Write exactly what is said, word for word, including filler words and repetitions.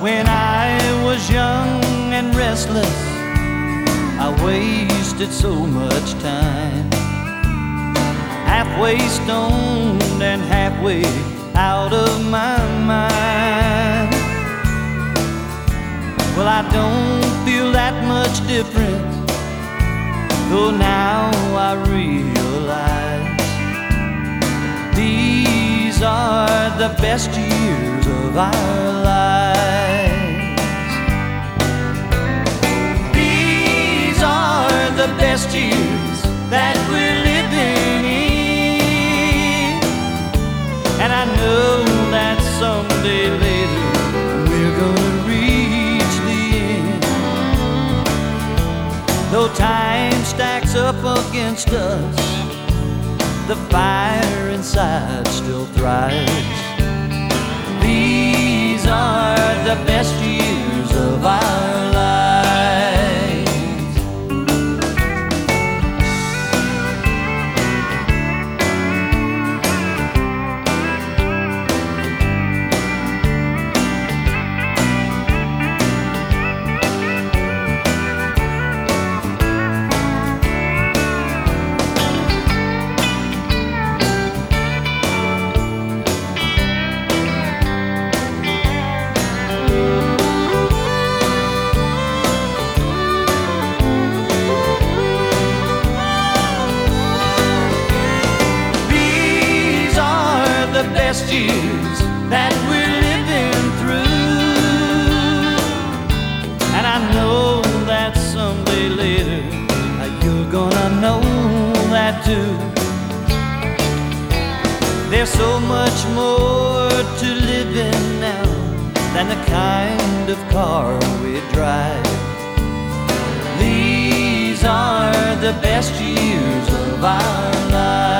When I was young and restless, I wasted so much time, halfway stoned and halfway out of my mind. Well, I don't feel that much different, though now I realize these are the best years of our lives. These are the best years that we're living in, and I know that someday later we're gonna reach the end. Though time stacks up against us, the fire inside still thrives. These are the best years of our lives. Best years that we're living through, and I know that someday later you're gonna know that too. There's so much more to live in now than the kind of car we drive. These are the best years of our lives.